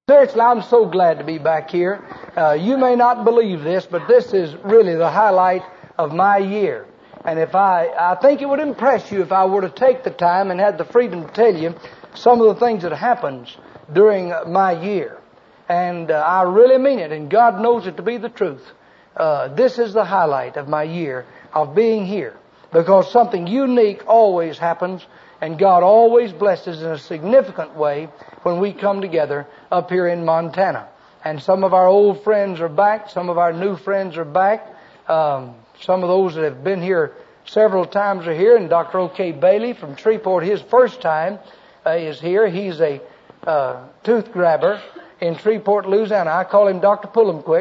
Seriously, I'm so glad to be back here. You may not believe this, but this is really the highlight of my year. And if I think it would impress you if I were to take the time and had the freedom to tell you some of the things that happens during my year. And I really mean it, and God knows it to be the truth. This is the highlight of my year of being here, because something unique always happens, and God always blesses in a significant way when we come together up here in Montana. And some of our old friends are back. Some of our new friends are back. Some of those that have been here several times are here. And Dr. O.K. Bailey from Shreveport, his first time is here. He's a tooth grabber in Shreveport, Louisiana. I call him Dr. Pull-em-Quick.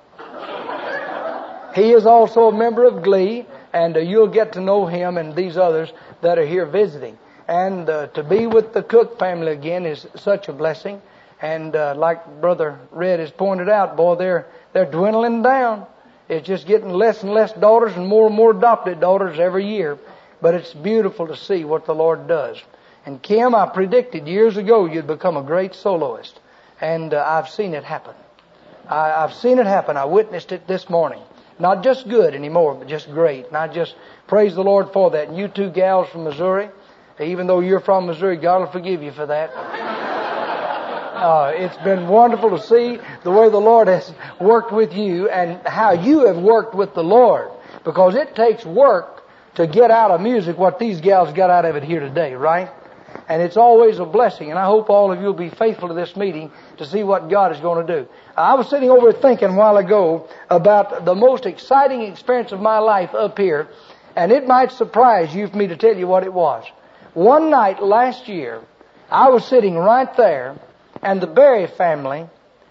He is also a member of Glee, and you'll get to know him and these others that are here visiting. And to be with the Cook family again is such a blessing. And like Brother Red has pointed out, boy, they're dwindling down. It's just getting less and less daughters and more adopted daughters every year. But it's beautiful to see what the Lord does. And Kim, I predicted years ago you'd become a great soloist. And I've seen it happen. I've seen it happen. I witnessed it this morning. Not just good anymore, but just great. And I just praise the Lord for that. And you two gals from Missouri, even though you're from Missouri, God will forgive you for that. It's been wonderful to see the way the Lord has worked with you and how you have worked with the Lord. Because it takes work to get out of music what these gals got out of it here today, right? And it's always a blessing. And I hope all of you will be faithful to this meeting to see what God is going to do. I was sitting over thinking a while ago about the most exciting experience of my life up here. And it might surprise you for me to tell you what it was. One night last year, I was sitting right there, and the Berry family,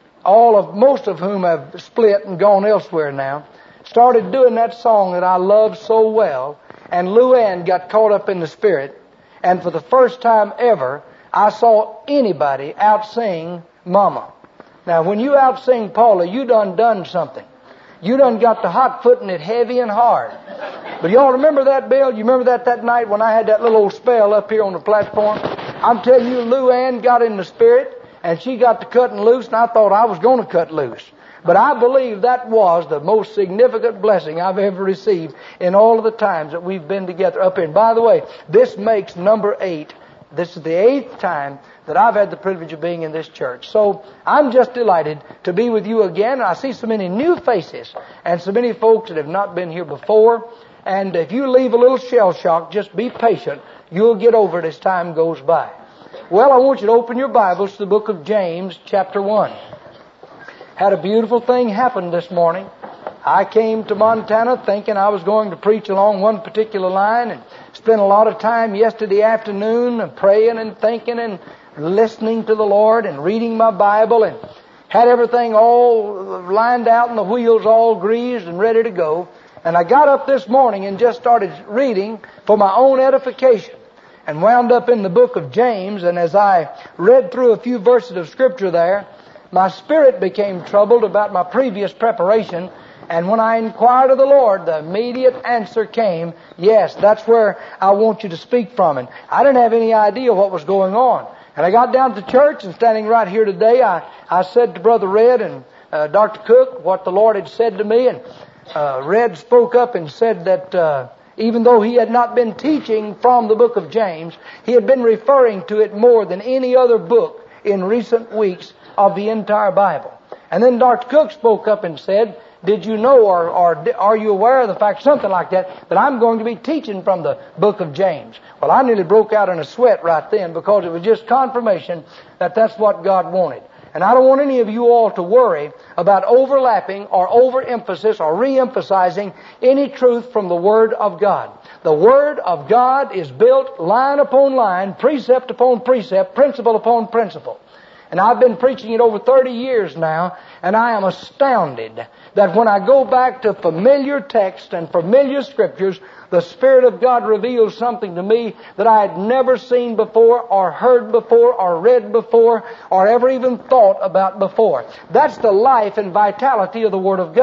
most of whom have split and gone elsewhere now, started doing that song that I love so well, and Luann got caught up in the Spirit, and for the first time ever, I saw anybody out-sing Mama. Now, when you out-sing Paula, you done something. You done got the hot-footing it heavy and hard. But y'all remember that, Bill? You remember that night when I had that little old spell up here on the platform? I'm telling you, Luann got in the Spirit, and she got to cutting loose, and I thought I was going to cut loose. But I believe that was the most significant blessing I've ever received in all of the times that we've been together up here. And by the way, this makes number 8. This is the 8th time that I've had the privilege of being in this church. So I'm just delighted to be with you again. I see so many new faces and so many folks that have not been here before. And if you leave a little shell shock, just be patient. You'll get over it as time goes by. Well, I want you to open your Bibles to the book of James, chapter 1. Had a beautiful thing happen this morning. I came to Montana thinking I was going to preach along one particular line and spent a lot of time yesterday afternoon praying and thinking and listening to the Lord and reading my Bible, and had everything all lined out and the wheels all greased and ready to go. And I got up this morning and just started reading for my own edification and wound up in the book of James. And as I read through a few verses of Scripture there, my spirit became troubled about my previous preparation. And when I inquired of the Lord, the immediate answer came, yes, that's where I want you to speak from. And I didn't have any idea what was going on. And I got down to church, and standing right here today, I said to Brother Red and Dr. Cook what the Lord had said to me. And Red spoke up and said that even though he had not been teaching from the book of James, he had been referring to it more than any other book in recent weeks of the entire Bible. And then Dr. Cook spoke up and said, did you know or are you aware of the fact, something like that I'm going to be teaching from the book of James? Well, I nearly broke out in a sweat right then, because it was just confirmation that that's what God wanted. And I don't want any of you all to worry about overlapping or overemphasis or reemphasizing any truth from the Word of God. The Word of God is built line upon line, precept upon precept, principle upon principle. And I've been preaching it over 30 years now, and I am astounded that when I go back to familiar texts and familiar Scriptures, the Spirit of God reveals something to me that I had never seen before or heard before or read before or ever even thought about before. That's the life and vitality of the Word of God.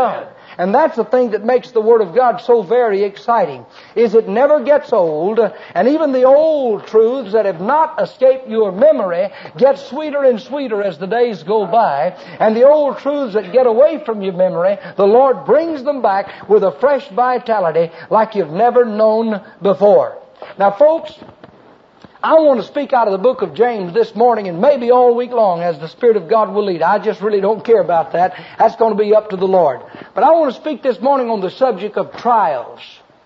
And that's the thing that makes the Word of God so very exciting, is it never gets old, and even the old truths that have not escaped your memory get sweeter and sweeter as the days go by, and the old truths that get away from your memory, the Lord brings them back with a fresh vitality like you've never known before. Now, folks, I want to speak out of the book of James this morning and maybe all week long as the Spirit of God will lead. I just really don't care about that. That's going to be up to the Lord. But I want to speak this morning on the subject of trials.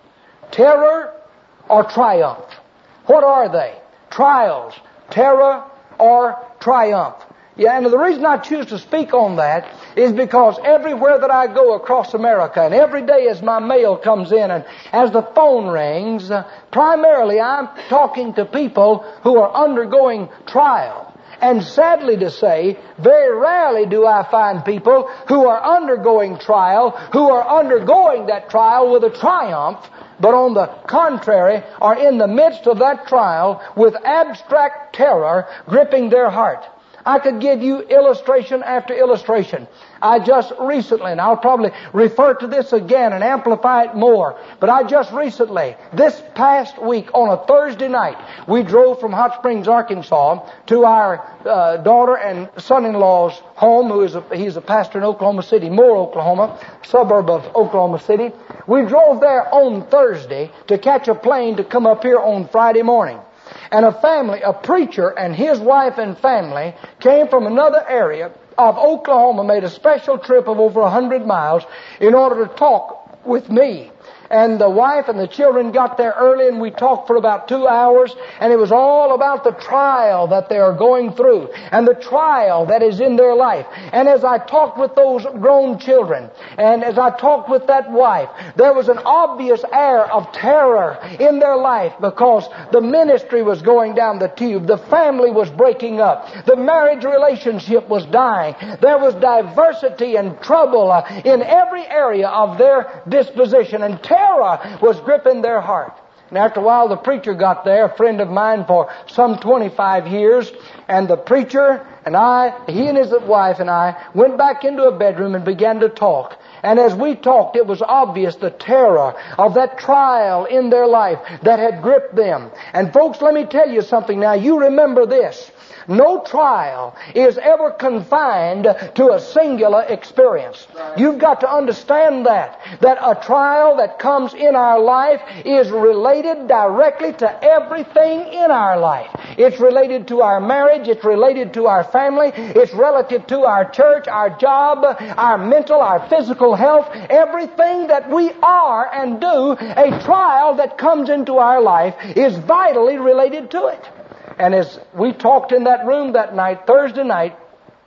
Terror or triumph? What are they? Trials, terror, or triumph? Yeah, and the reason I choose to speak on that is because everywhere that I go across America, and every day as my mail comes in and as the phone rings, primarily I'm talking to people who are undergoing trial. And sadly to say, very rarely do I find people who are undergoing trial, who are undergoing that trial with a triumph, but on the contrary, are in the midst of that trial with abstract terror gripping their heart. I could give you illustration after illustration. I just recently, and I'll probably refer to this again and amplify it more, but I just recently, this past week on a Thursday night, we drove from Hot Springs, Arkansas to our daughter and son-in-law's home, he's a pastor in Oklahoma City, Moore, Oklahoma, suburb of Oklahoma City. We drove there on Thursday to catch a plane to come up here on Friday morning. And a preacher and his wife and family came from another area of Oklahoma, made a special trip of over 100 miles in order to talk with me. And the wife and the children got there early, and we talked for about 2 hours, and it was all about the trial that they are going through and the trial that is in their life. And as I talked with those grown children, and as I talked with that wife, there was an obvious air of terror in their life because the ministry was going down the tube, the family was breaking up, the marriage relationship was dying, there was diversity and trouble in every area of their disposition, and terror was gripping their heart. And after a while, the preacher got there, a friend of mine for some 25 years, and the preacher and he and his wife and I went back into a bedroom and began to talk. And as we talked, it was obvious the terror of that trial in their life that had gripped them. And folks, let me tell you something now. You remember this. No trial is ever confined to a singular experience. You've got to understand that a trial that comes in our life is related directly to everything in our life. It's related to our marriage, it's related to our family, it's relative to our church, our job, our mental, our physical health, everything that we are and do. A trial that comes into our life is vitally related to it. And as we talked in that room that night, Thursday night,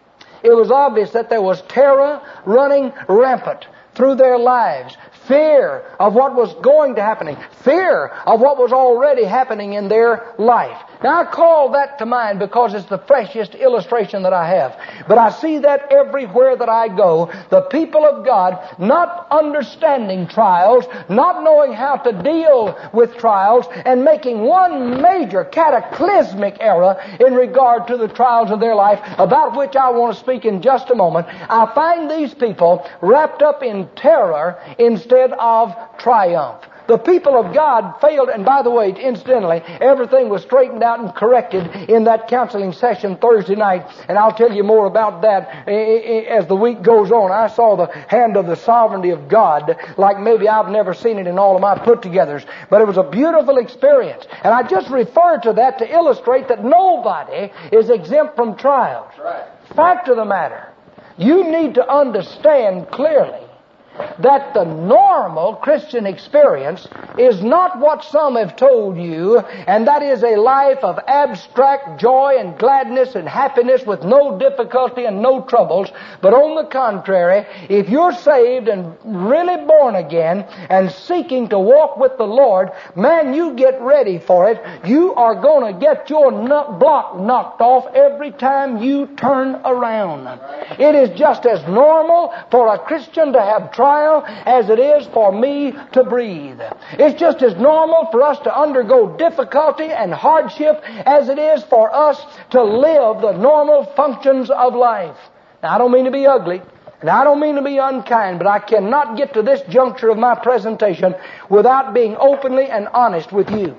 it was obvious that there was terror running rampant through their lives. Fear of what was going to happen. Fear of what was already happening in their life. Now I call that to mind because it's the freshest illustration that I have. But I see that everywhere that I go. The people of God not understanding trials, not knowing how to deal with trials, and making one major cataclysmic error in regard to the trials of their life, about which I want to speak in just a moment. I find these people wrapped up in terror instead of triumph. The people of God failed, and by the way, incidentally, everything was straightened out and corrected in that counseling session Thursday night, and I'll tell you more about that as the week goes on. I saw the hand of the sovereignty of God like maybe I've never seen it in all of my put-togethers, but it was a beautiful experience, and I just refer to that to illustrate that nobody is exempt from trials. Fact of the matter, you need to understand clearly that the normal Christian experience is not what some have told you, and that is a life of abstract joy and gladness and happiness with no difficulty and no troubles. But on the contrary, if you're saved and really born again and seeking to walk with the Lord, man, you get ready for it. You are going to get your block knocked off every time you turn around. It is just as normal for a Christian to have trial as it is for me to breathe. It's just as normal for us to undergo difficulty and hardship as it is for us to live the normal functions of life. Now, I don't mean to be ugly. And I don't mean to be unkind, but I cannot get to this juncture of my presentation without being openly and honest with you.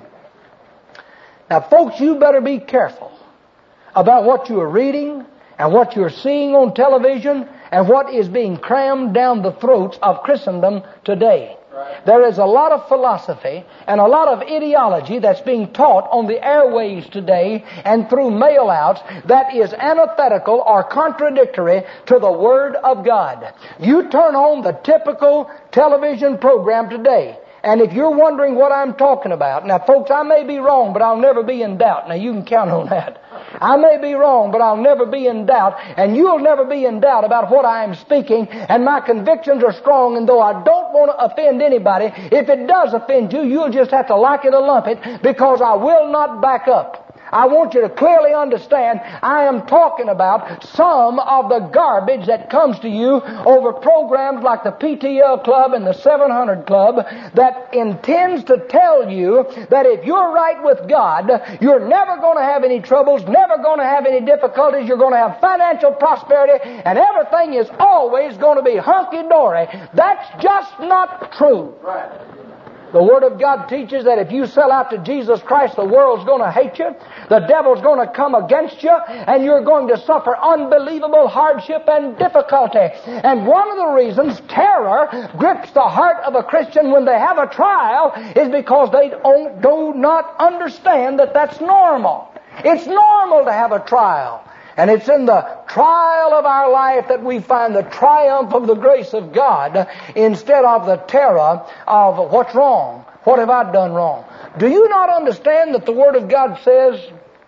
Now, folks, you better be careful about what you are reading and what you're seeing on television and what is being crammed down the throats of Christendom today. There is a lot of philosophy and a lot of ideology that's being taught on the airwaves today and through mail-outs that is antithetical or contradictory to the Word of God. You turn on the typical television program today, and if you're wondering what I'm talking about, now folks, I may be wrong, but I'll never be in doubt. Now you can count on that. I may be wrong, but I'll never be in doubt, and you'll never be in doubt about what I am speaking, and my convictions are strong, and though I don't want to offend anybody, if it does offend you, you'll just have to like it or lump it, because I will not back up. I want you to clearly understand I am talking about some of the garbage that comes to you over programs like the PTL Club and the 700 Club that intends to tell you that if you're right with God, you're never going to have any troubles, never going to have any difficulties, you're going to have financial prosperity, and everything is always going to be hunky-dory. That's just not true. Right. The Word of God teaches that if you sell out to Jesus Christ, the world's going to hate you, the devil's going to come against you, and you're going to suffer unbelievable hardship and difficulty. And one of the reasons terror grips the heart of a Christian when they have a trial is because they do not understand that that's normal. It's normal to have a trial. And it's in the trial of our life that we find the triumph of the grace of God instead of the terror of what's wrong. What have I done wrong? Do you not understand that the Word of God says,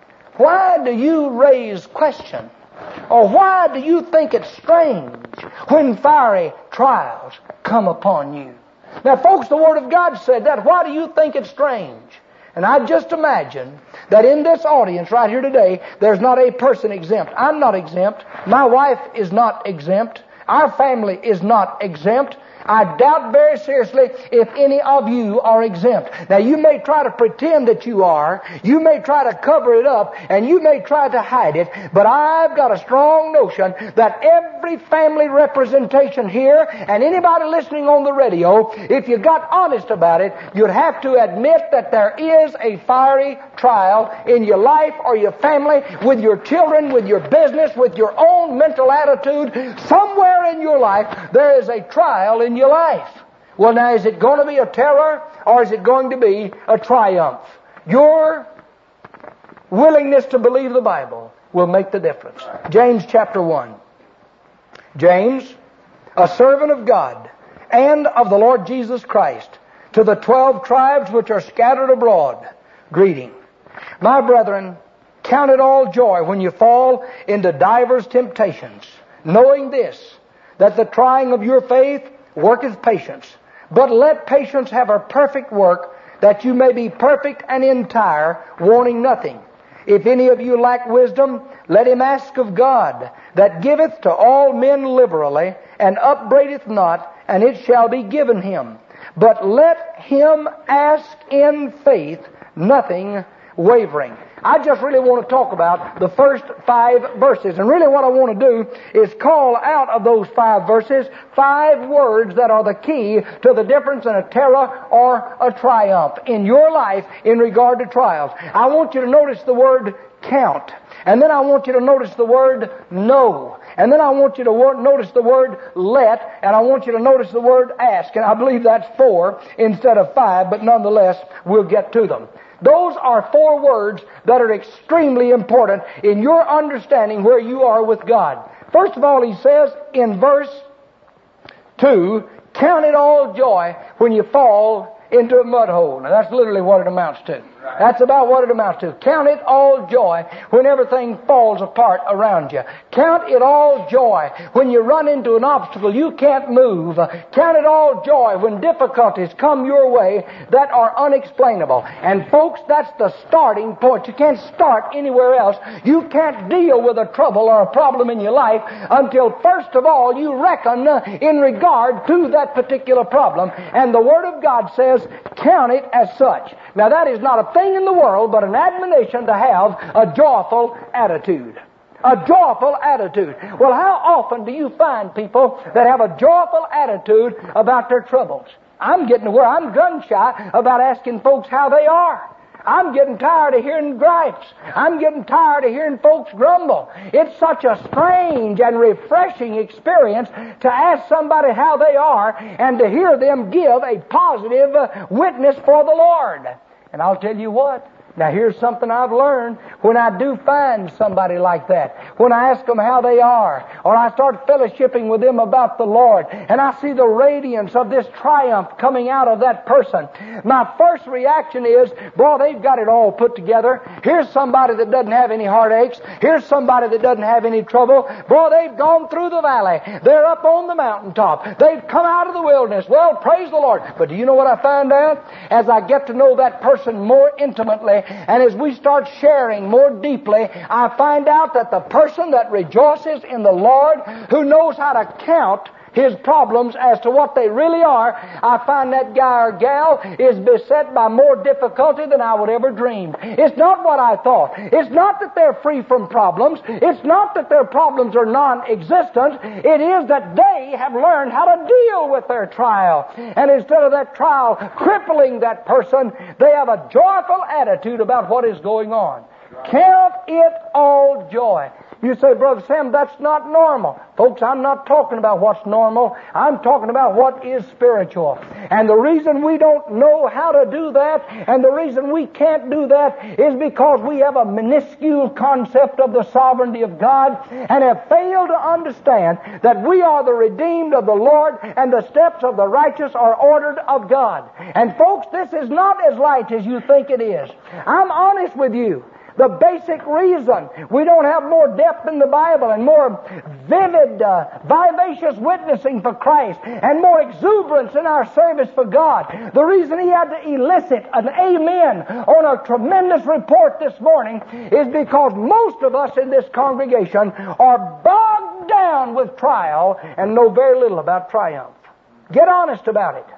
why do you raise question? Or why do you think it's strange when fiery trials come upon you? Now, folks, the Word of God said that. Why do you think it's strange? And I just imagine that in this audience right here today, there's not a person exempt. I'm not exempt. My wife is not exempt. Our family is not exempt. I doubt very seriously if any of you are exempt. Now, you may try to pretend that you are. You may try to cover it up, and you may try to hide it. But I've got a strong notion that every family representation here, and anybody listening on the radio, if you got honest about it, you'd have to admit that there is a fiery trial in your life or your family, with your children, with your business, with your own mental attitude. Somewhere in your life, there is a trial in your life. Well, now, is it going to be a terror or is it going to be a triumph? Your willingness to believe the Bible will make the difference. James chapter 1. James, a servant of God and of the Lord Jesus Christ, to the 12 tribes which are scattered abroad, greeting. My brethren, count it all joy when you fall into divers temptations, knowing this, that the trying of your faith worketh patience. But let patience have her perfect work, that you may be perfect and entire, wanting nothing. If any of you lack wisdom, let him ask of God, that giveth to all men liberally, and upbraideth not, and it shall be given him. But let him ask in faith, nothing wavering. I just really want to talk about the first 5 verses. And really what I want to do is call out of those 5 verses 5 words that are the key to the difference in a terror or a triumph in your life in regard to trials. I want you to notice the word count. And then I want you to notice the word know. And then I want you to notice the word let. And I want you to notice the word ask. And I believe that's 4 instead of 5, but nonetheless, we'll get to them. Those are 4 words that are extremely important in your understanding where you are with God. First of all, he says in verse 2, count it all joy when you fall into a mud hole. Now that's literally what it amounts to. That's about what it amounts to. Count it all joy when everything falls apart around you. Count it all joy when you run into an obstacle you can't move. Count it all joy when difficulties come your way that are unexplainable. And folks, that's the starting point. You can't start anywhere else. You can't deal with a trouble or a problem in your life until first of all you reckon in regard to that particular problem. And the Word of God says, count it as such. Now that is not a thing in the world but an admonition to have a joyful attitude. A joyful attitude. Well, how often do you find people that have a joyful attitude about their troubles? I'm getting to where I'm gun shy about asking folks how they are. I'm getting tired of hearing gripes. I'm getting tired of hearing folks grumble. It's such a strange and refreshing experience to ask somebody how they are and to hear them give a positive witness for the Lord. And I'll tell you what. Now here's something I've learned. When I do find somebody like that, when I ask them how they are, or I start fellowshipping with them about the Lord, and I see the radiance of this triumph coming out of that person, my first reaction is, boy, they've got it all put together. Here's somebody that doesn't have any heartaches. Here's somebody that doesn't have any trouble. Boy, they've gone through the valley. They're up on the mountaintop. They've come out of the wilderness. Well, praise the Lord. But do you know what I find out? As I get to know that person more intimately, and as we start sharing more deeply, I find out that the person that rejoices in the Lord, who knows how to count his problems as to what they really are, I find that guy or gal is beset by more difficulty than I would ever dream. It's not what I thought. It's not that they're free from problems. It's not that their problems are non-existent. It is that they have learned how to deal with their trial. And instead of that trial crippling that person, they have a joyful attitude about what is going on. Count it all joy. You say, Brother Sam, that's not normal. Folks, I'm not talking about what's normal. I'm talking about what is spiritual. And the reason we don't know how to do that, and the reason we can't do that, is because we have a minuscule concept of the sovereignty of God and have failed to understand that we are the redeemed of the Lord and the steps of the righteous are ordered of God. And folks, this is not as light as you think it is. I'm honest with you. The basic reason we don't have more depth in the Bible and more vivid, vivacious witnessing for Christ and more exuberance in our service for God, the reason he had to elicit an amen on a tremendous report this morning is because most of us in this congregation are bogged down with trial and know very little about triumph. Get honest about it.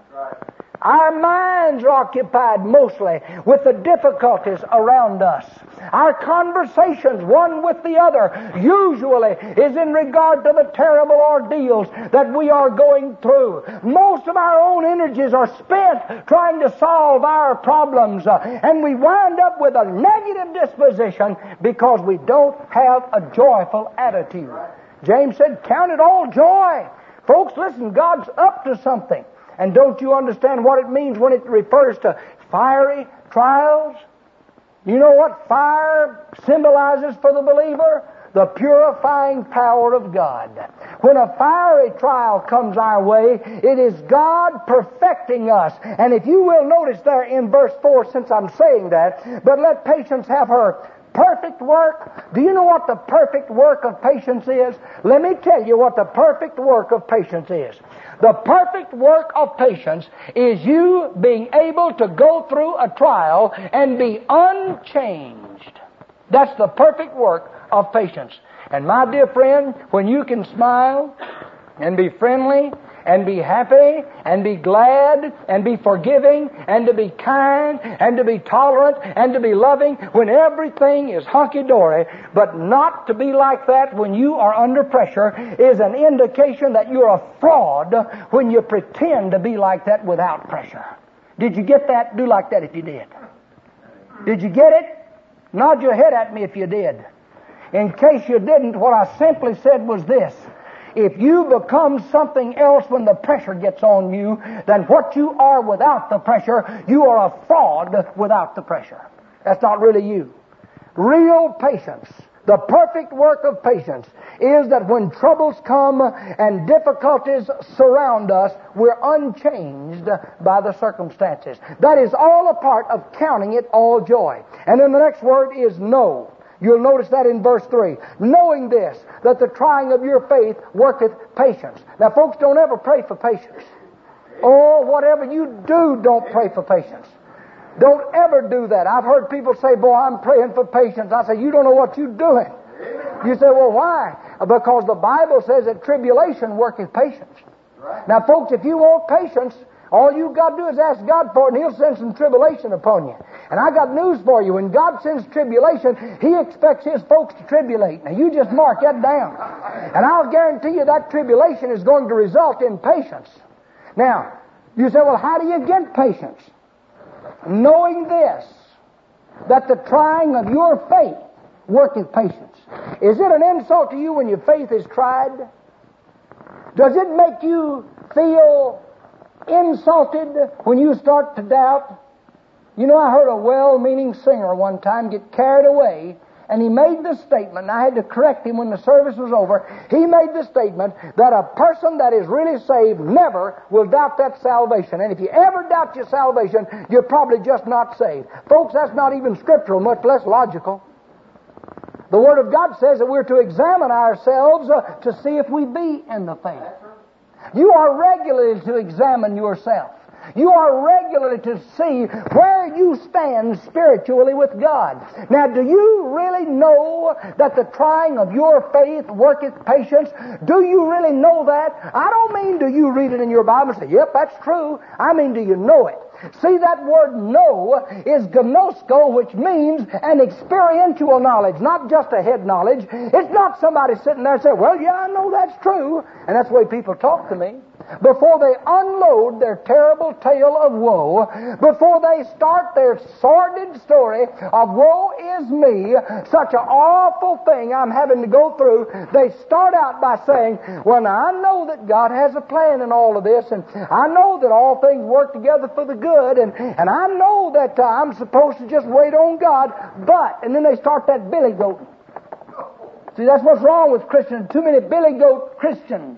Our minds are occupied mostly with the difficulties around us. Our conversations, one with the other, usually is in regard to the terrible ordeals that we are going through. Most of our own energies are spent trying to solve our problems, and we wind up with a negative disposition because we don't have a joyful attitude. James said, count it all joy. Folks, listen, God's up to something. And don't you understand what it means when it refers to fiery trials? You know what fire symbolizes for the believer? The purifying power of God. When a fiery trial comes our way, it is God perfecting us. And if you will notice there in verse 4, since I'm saying that, but let patience have her perfect work. Do you know what the perfect work of patience is? Let me tell you what the perfect work of patience is. The perfect work of patience is you being able to go through a trial and be unchanged. That's the perfect work of patience. And my dear friend, when you can smile and be friendly and be happy and be glad and be forgiving and to be kind and to be tolerant and to be loving when everything is hunky-dory, but not to be like that when you are under pressure is an indication that you're a fraud when you pretend to be like that without pressure. Did you get that? Do like that if you did. Did you get it? Nod your head at me if you did. In case you didn't, what I simply said was this. If you become something else when the pressure gets on you than what you are without the pressure, you are a fraud without the pressure. That's not really you. Real patience, the perfect work of patience, is that when troubles come and difficulties surround us, we're unchanged by the circumstances. That is all a part of counting it all joy. And then the next word is know. You'll notice that in verse 3. Knowing this, that the trying of your faith worketh patience. Now, folks, don't ever pray for patience. Oh, whatever you do, don't pray for patience. Don't ever do that. I've heard people say, boy, I'm praying for patience. I say, you don't know what you're doing. You say, well, why? Because the Bible says that tribulation worketh patience. Now, folks, if you want patience, All you've got to do is ask God for it, and He'll send some tribulation upon you. And I got news for you. When God sends tribulation, He expects His folks to tribulate. Now, you just mark that down. And I'll guarantee you that tribulation is going to result in patience. Now, you say, well, how do you get patience? Knowing this, that the trying of your faith worketh patience. Is it an insult to you when your faith is tried? Does it make you feel insulted when you start to doubt? You know, I heard a well-meaning singer one time get carried away, and he made this statement, and I had to correct him when the service was over. He made the statement that a person that is really saved never will doubt that salvation. And if you ever doubt your salvation, you're probably just not saved. Folks, that's not even scriptural, much less logical. The Word of God says that we're to examine ourselves to see if we be in the faith. You are regularly to examine yourself. You are regularly to see where you stand spiritually with God. Now, do you really know that the trying of your faith worketh patience? Do you really know that? I don't mean do you read it in your Bible and say, yep, that's true. I mean, do you know it? See, that word know is gnosko, which means an experiential knowledge, not just a head knowledge. It's not somebody sitting there saying, well, yeah, I know that's true. And that's the way people talk to me. Before they unload their terrible tale of woe, before they start their sordid story of woe is me, such an awful thing I'm having to go through, they start out by saying, well, now I know that God has a plan in all of this, and I know that all things work together for the good, and I know that I'm supposed to just wait on God, but, and then they start that billy goat. See, that's what's wrong with Christians, too many billy goat Christians.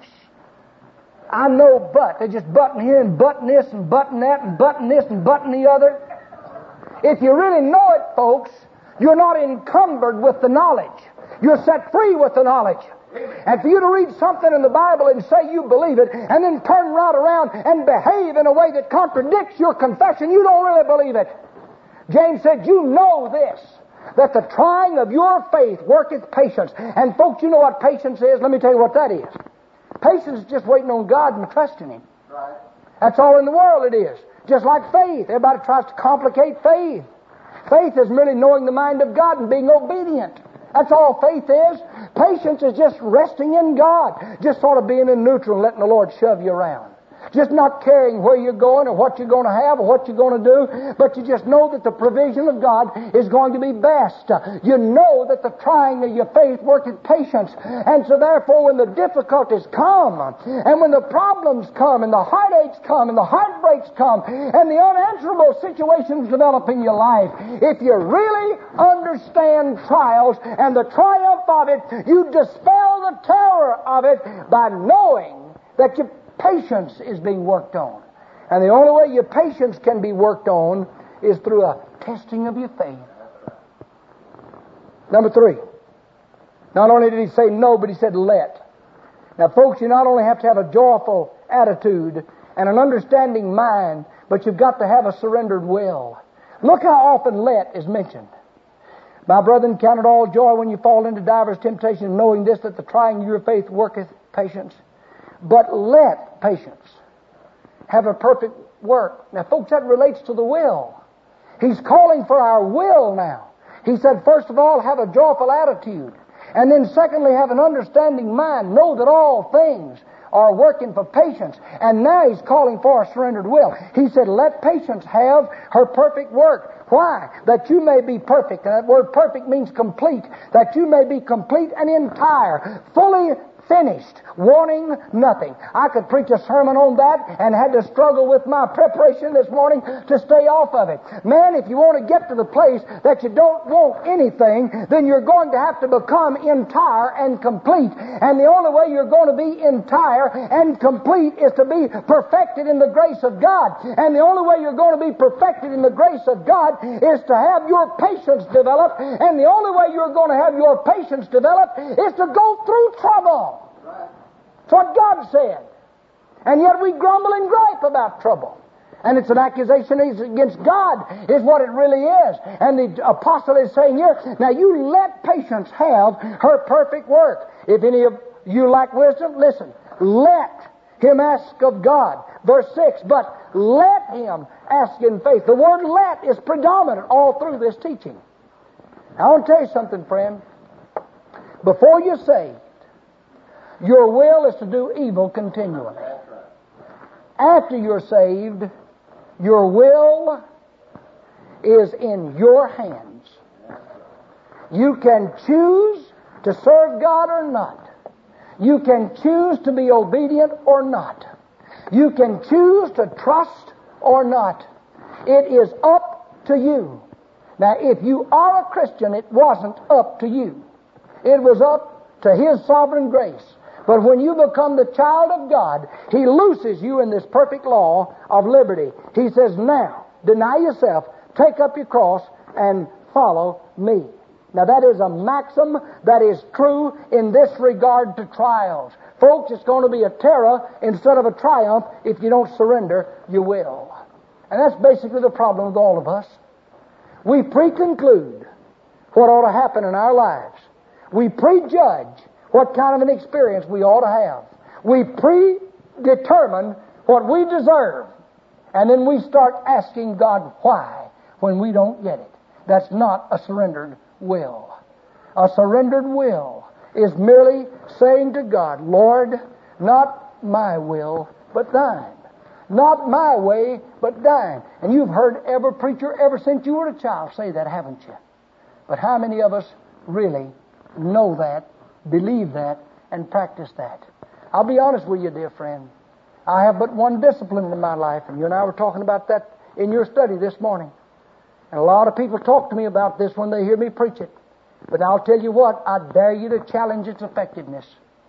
I know, but they just button here and button this and button that and button this and button the other. If you really know it, folks, you're not encumbered with the knowledge. You're set free with the knowledge. And for you to read something in the Bible and say you believe it, and then turn right around and behave in a way that contradicts your confession, you don't really believe it. James said, you know this, that the trying of your faith worketh patience. And folks, you know what patience is? Let me tell you what that is. Patience is just waiting on God and trusting Him. Right. That's all in the world it is. Just like faith. Everybody tries to complicate faith. Faith is merely knowing the mind of God and being obedient. That's all faith is. Patience is just resting in God. Just sort of being in neutral and letting the Lord shove you around. Just not caring where you're going or what you're going to have or what you're going to do, but you just know that the provision of God is going to be best. You know that the trying of your faith worketh patience. And so therefore when the difficulties come, and when the problems come, and the heartaches come, and the heartbreaks come, and the unanswerable situations develop in your life, if you really understand trials and the triumph of it, you dispel the terror of it by knowing that your patience is being worked on. And the only way your patience can be worked on is through a testing of your faith. Number 3. Not only did he say no, but he said let. Now, folks, you not only have to have a joyful attitude and an understanding mind, but you've got to have a surrendered will. Look how often let is mentioned. My brethren, count it all joy when you fall into divers temptations, knowing this, that the trying of your faith worketh patience. But let patience have a perfect work. Now, folks, that relates to the will. He's calling for our will now. He said, first of all, have a joyful attitude. And then secondly, have an understanding mind. Know that all things are working for patience. And now he's calling for a surrendered will. He said, let patience have her perfect work. Why? That you may be perfect. And that word perfect means complete. That you may be complete and entire, fully finished, wanting nothing. I could preach a sermon on that and had to struggle with my preparation this morning to stay off of it. Man, if you want to get to the place that you don't want anything, then you're going to have to become entire and complete. And the only way you're going to be entire and complete is to be perfected in the grace of God. And the only way you're going to be perfected in the grace of God is to have your patience develop. And the only way you're going to have your patience develop is to go through trouble. That's what God said. And yet we grumble and gripe about trouble. And it's an accusation against God, is what it really is. And the apostle is saying here, now you let patience have her perfect work. If any of you lack wisdom, listen, let him ask of God. Verse 6, but let him ask in faith. The word let is predominant all through this teaching. Now, I want to tell you something, friend. Before you're saved, your will is to do evil continually. After you're saved, your will is in your hands. You can choose to serve God or not. You can choose to be obedient or not. You can choose to trust or not. It is up to you. Now, if you are a Christian, it wasn't up to you. It was up to His sovereign grace. But when you become the child of God, He looses you in this perfect law of liberty. He says, now, deny yourself, take up your cross, and follow me. Now, that is a maxim that is true in this regard to trials. Folks, it's going to be a terror instead of a triumph if you don't surrender your will. And that's basically the problem with all of us. We pre-conclude what ought to happen in our lives. We prejudge what kind of an experience we ought to have. We predetermine what we deserve. And then we start asking God why when we don't get it. That's not a surrendered will. A surrendered will is merely saying to God, Lord, not my will, but thine. Not my way, but thine. And you've heard every preacher ever since you were a child say that, haven't you? But how many of us really know that, believe that, and practice that? I'll be honest with you, dear friend. I have but one discipline in my life, and you and I were talking about that in your study this morning. And a lot of people talk to me about this when they hear me preach it. But I'll tell you what, I dare you to challenge its effectiveness.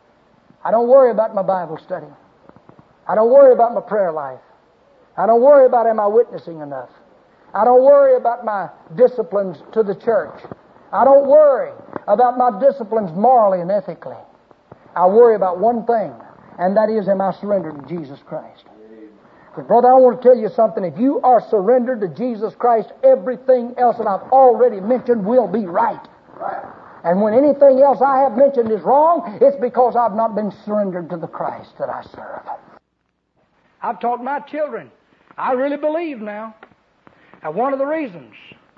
I don't worry about my Bible study. I don't worry about my prayer life. I don't worry about am I witnessing enough. I don't worry about my disciplines to the church. I don't worry about my disciplines morally and ethically. I worry about one thing, and that is, am I surrendered to Jesus Christ? Because, brother, I want to tell you something. If you are surrendered to Jesus Christ, everything else that I've already mentioned will be right. And when anything else I have mentioned is wrong, it's because I've not been surrendered to the Christ that I serve. I've taught my children. I really believe now. And one of the reasons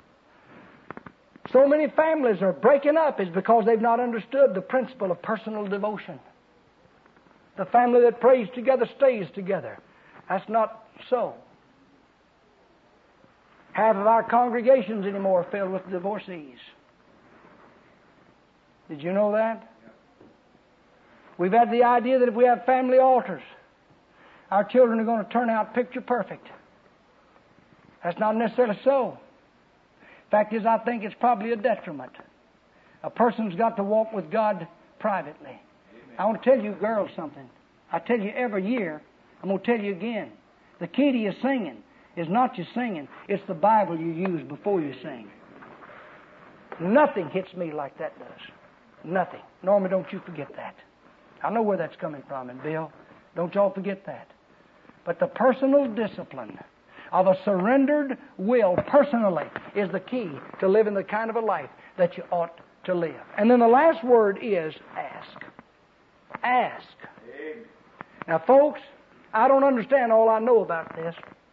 so many families are breaking up is because they've not understood the principle of personal devotion. The family that prays together stays together. That's not so. Half of our congregations anymore are filled with divorcees. Did you know that? We've had the idea that if we have family altars, our children are going to turn out picture perfect. That's not necessarily so. Fact is, I think it's probably a detriment. A person's got to walk with God privately. Amen. I want to tell you girls something. I tell you every year, I'm going to tell you again. The key to your singing is not your singing. It's the Bible you use before you sing. Nothing hits me like that does. Nothing. Norma, don't you forget that. I know where that's coming from, and Bill, don't y'all forget that. But the personal discipline of a surrendered will personally is the key to living the kind of a life that you ought to live. And then the last word is ask. Ask. Amen. Now, folks, I don't understand all I know about this.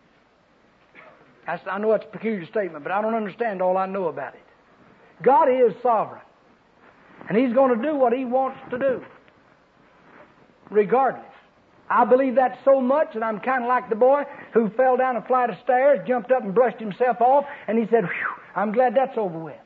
I know it's a peculiar statement, but I don't understand all I know about it. God is sovereign. And He's going to do what He wants to do, regardless. I believe that so much that I'm kind of like the boy who fell down a flight of stairs, jumped up and brushed himself off, and he said, "Whew, I'm glad that's over with."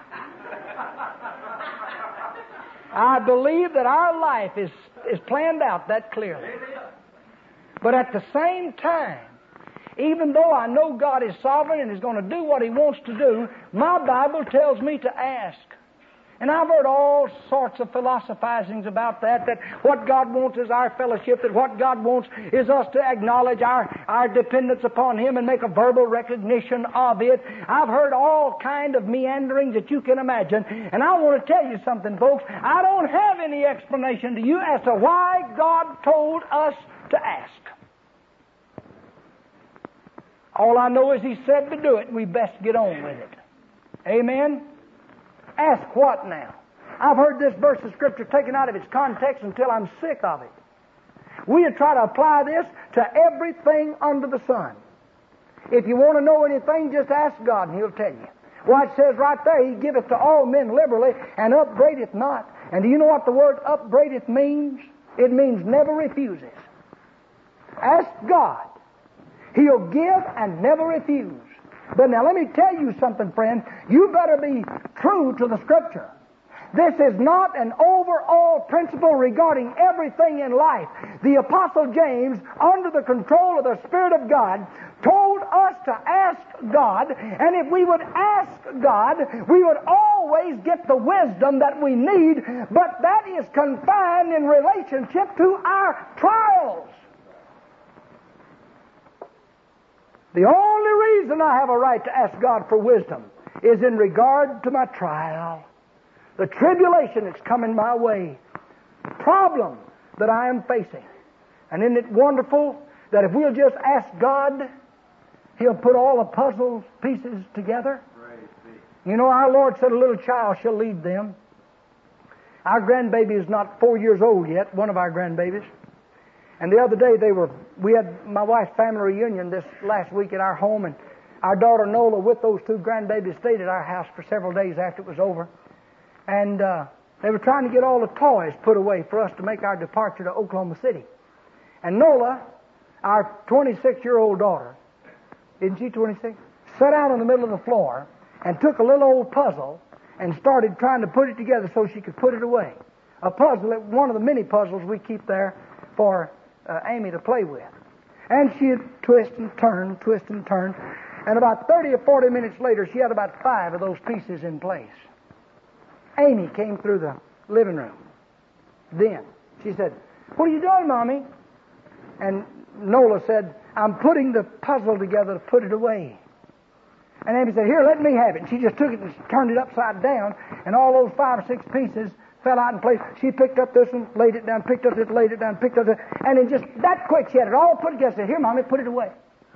I believe that our life is planned out that clearly. But at the same time, even though I know God is sovereign and is going to do what He wants to do, my Bible tells me to ask. And I've heard all sorts of philosophizings about that what God wants is our fellowship, that what God wants is us to acknowledge our dependence upon Him and make a verbal recognition of it. I've heard all kind of meanderings that you can imagine. And I want to tell you something, folks. I don't have any explanation to you as to why God told us to ask. All I know is He said to do it, and we best get on with it. Amen? Ask what now? I've heard this verse of Scripture taken out of its context until I'm sick of it. We try to apply this to everything under the sun. If you want to know anything, just ask God and He'll tell you. Well, it says right there, He giveth to all men liberally and upbraideth not. And do you know what the word upbraideth means? It means never refuses. Ask God. He'll give and never refuse. But now let me tell you something, friend. You better be true to the Scripture. This is not an overall principle regarding everything in life. The Apostle James, under the control of the Spirit of God, told us to ask God, and if we would ask God, we would always get the wisdom that we need, but that is confined in relationship to our trials. The only reason I have a right to ask God for wisdom is in regard to my trial, the tribulation that's coming my way, the problem that I am facing. And isn't it wonderful that if we'll just ask God, He'll put all the puzzle pieces together? You know, our Lord said a little child shall lead them. Our grandbaby is not 4 years old yet, one of our grandbabies. And the other day we had my wife's family reunion this last week at our home, and our daughter Nola with those two grandbabies stayed at our house for several days after it was over. And they were trying to get all the toys put away for us to make our departure to Oklahoma City. And Nola, our 26-year-old daughter, isn't she 26? Sat out in the middle of the floor and took a little old puzzle and started trying to put it together so she could put it away. A puzzle, one of the many puzzles we keep there for Amy to play with. And she'd twist and turn, and about 30 or 40 minutes later, she had about 5 of those pieces in place. Amy came through the living room. Then she said, "What are you doing, Mommy?" And Nola said, "I'm putting the puzzle together to put it away." And Amy said, "Here, let me have it." And she just took it and turned it upside down, and all those 5 or 6 pieces fell out in place. She picked up this one, laid it down, picked up this, laid it down, picked up this, and in just that quick, she had it all put together. Said, "Here, Mommy, put it away."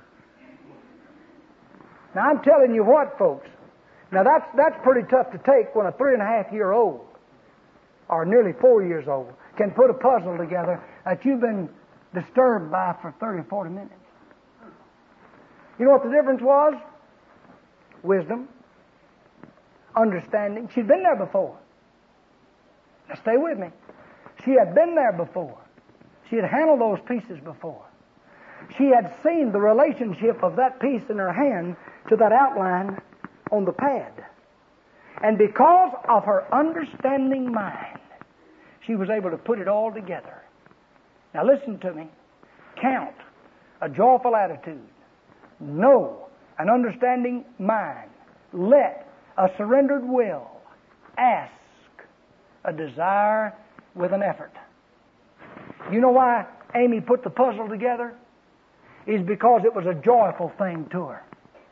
Now, I'm telling you what, folks. Now, that's pretty tough to take when a 3.5-year-old, or nearly 4 years old, can put a puzzle together that you've been disturbed by for 30 or 40 minutes. You know what the difference was? Wisdom, understanding. She'd been there before. Now stay with me. She had been there before. She had handled those pieces before. She had seen the relationship of that piece in her hand to that outline on the pad. And because of her understanding mind, she was able to put it all together. Now listen to me. Count a joyful attitude. Know an understanding mind. Let a surrendered will. Ask a desire with an effort. You know why Amy put the puzzle together? Is because it was a joyful thing to her.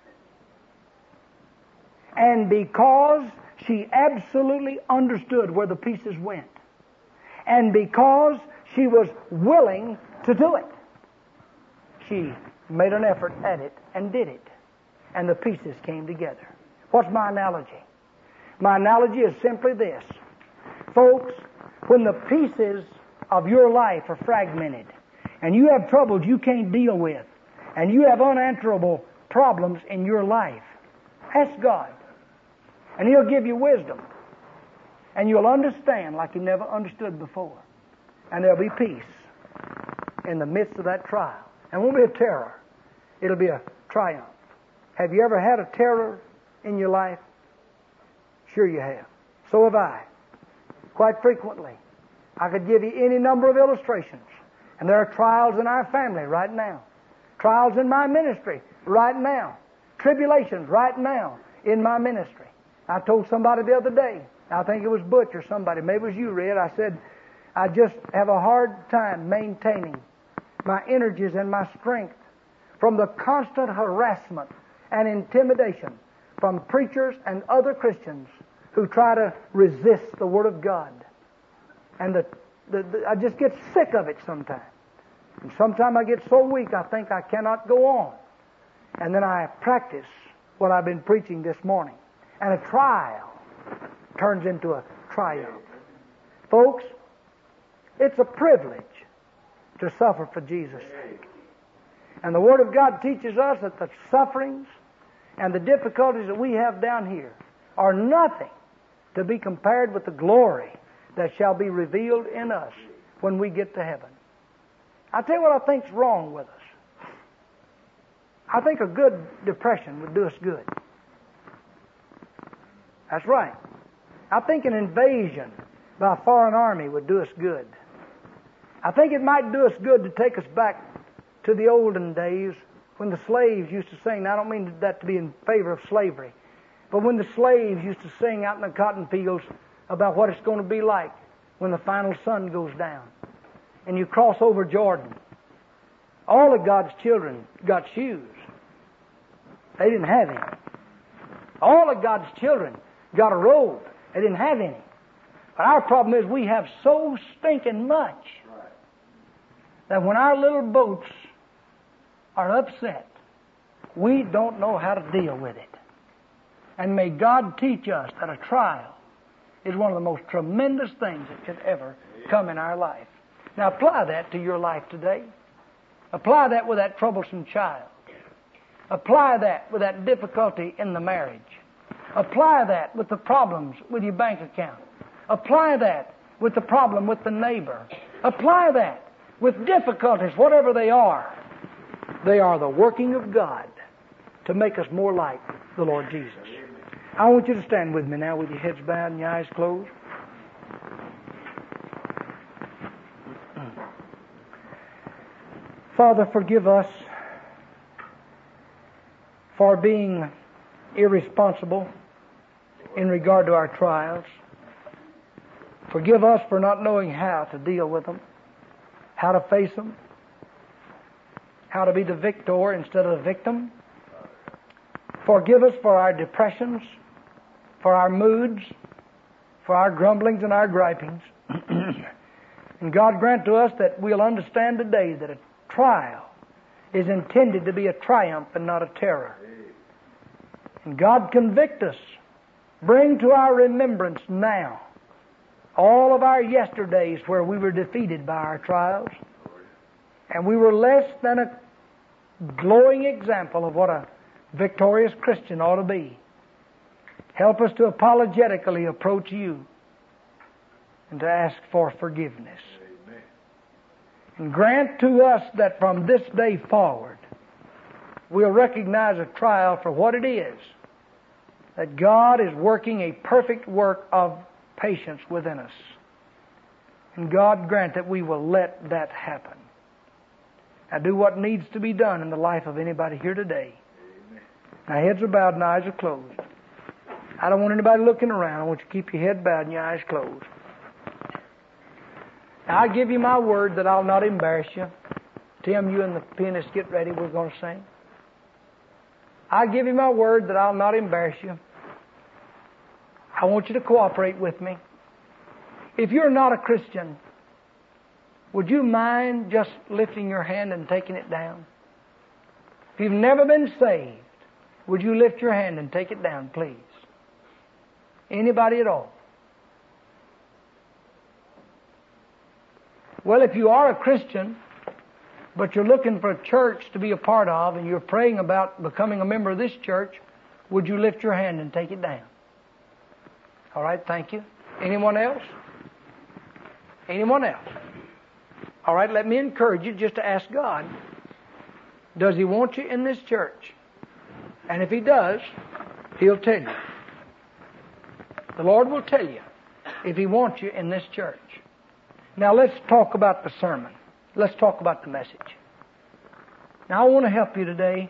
And because she absolutely understood where the pieces went. And because she was willing to do it. She made an effort at it and did it. And the pieces came together. What's my analogy? My analogy is simply this. Folks, when the pieces of your life are fragmented, and you have troubles you can't deal with, and you have unanswerable problems in your life, ask God. And He'll give you wisdom. And you'll understand like you never understood before. And there'll be peace in the midst of that trial. And it won't be a terror. It'll be a triumph. Have you ever had a terror in your life? Sure you have. So have I. Quite frequently. I could give you any number of illustrations. And there are trials in our family right now. Trials in my ministry right now. Tribulations right now in my ministry. I told somebody the other day, I think it was Butch or somebody, maybe it was you, Red, I said, I just have a hard time maintaining my energies and my strength from the constant harassment and intimidation from preachers and other Christians who try to resist the Word of God. And I just get sick of it sometimes. And sometimes I get so weak I think I cannot go on. And then I practice what I've been preaching this morning. And a trial turns into a triumph. Folks, it's a privilege to suffer for Jesus' sake. And the Word of God teaches us that the sufferings and the difficulties that we have down here are nothing to be compared with the glory that shall be revealed in us when we get to heaven. I tell you what I think's wrong with us. I think a good depression would do us good. That's right. I think an invasion by a foreign army would do us good. I think it might do us good to take us back to the olden days when the slaves used to sing. Now, I don't mean that to be in favor of slavery, but when the slaves used to sing out in the cotton fields about what it's going to be like when the final sun goes down and you cross over Jordan. All of God's children got shoes. They didn't have any. All of God's children got a robe. They didn't have any. But our problem is we have so stinking much that when our little boats are upset, we don't know how to deal with it. And may God teach us that a trial is one of the most tremendous things that could ever come in our life. Now apply that to your life today. Apply that with that troublesome child. Apply that with that difficulty in the marriage. Apply that with the problems with your bank account. Apply that with the problem with the neighbor. Apply that with difficulties, whatever they are. They are the working of God to make us more like the Lord Jesus. I want you to stand with me now with your heads bowed and your eyes closed. Father, forgive us for being irresponsible in regard to our trials. Forgive us for not knowing how to deal with them, how to face them, how to be the victor instead of the victim. Forgive us for our depressions, for our moods, for our grumblings and our gripings. And God grant to us that we'll understand today that a trial is intended to be a triumph and not a terror. And God convict us. Bring to our remembrance now all of our yesterdays where we were defeated by our trials. And we were less than a glowing example of what a victorious Christian ought to be. Help us to apologetically approach you and to ask for forgiveness. Amen. And grant to us that from this day forward we'll recognize a trial for what it is, that God is working a perfect work of patience within us. And God grant that we will let that happen. Now do what needs to be done in the life of anybody here today. Amen. Now heads are bowed and eyes are closed. I don't want anybody looking around. I want you to keep your head bowed and your eyes closed. Now I give you my word that I'll not embarrass you. Tim, you and the pianist get ready. We're going to sing. I give you my word that I'll not embarrass you. I want you to cooperate with me. If you're not a Christian, would you mind just lifting your hand and taking it down? If you've never been saved, would you lift your hand and take it down, please? Anybody at all? Well, if you are a Christian, but you're looking for a church to be a part of, and you're praying about becoming a member of this church, would you lift your hand and take it down? All right, thank you. Anyone else? Anyone else? All right, let me encourage you just to ask God, does He want you in this church? And if He does, He'll tell you. The Lord will tell you if He wants you in this church. Now let's talk about the sermon. Let's talk about the message. Now I want to help you today.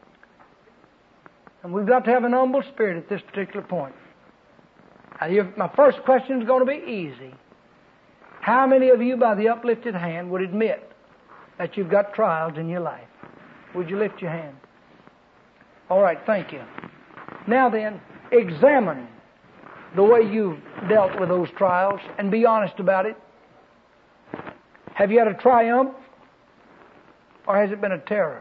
And we've got to have an humble spirit at this particular point. Now, my first question is going to be easy. How many of you by the uplifted hand would admit that you've got trials in your life? Would you lift your hand? All right, thank you. Now then, examine the way you've dealt with those trials and be honest about it. Have you had a triumph or has it been a terror?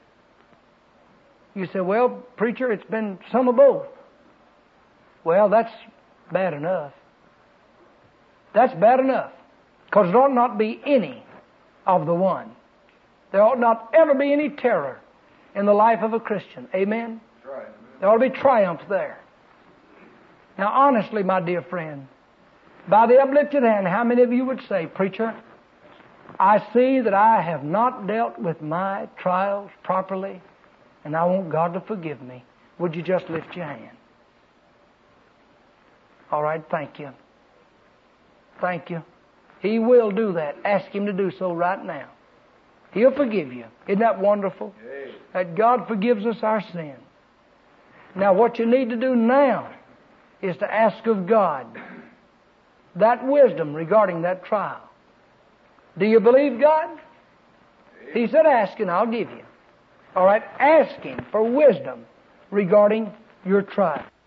You say, well, preacher, it's been some of both. Well, that's bad enough. That's bad enough. Because there ought not be any of the one. There ought not ever be any terror in the life of a Christian. Amen? Right. There ought to be triumph there. Now, honestly, my dear friend, by the uplifted hand, how many of you would say, Preacher, I see that I have not dealt with my trials properly, and I want God to forgive me. Would you just lift your hand? All right, thank you. Thank you. He will do that. Ask Him to do so right now. He'll forgive you. Isn't that wonderful? Yes. That God forgives us our sin. Now, what you need to do now is to ask of God that wisdom regarding that trial. Do you believe God? He said, ask and I'll give you. All right, ask Him for wisdom regarding your trial.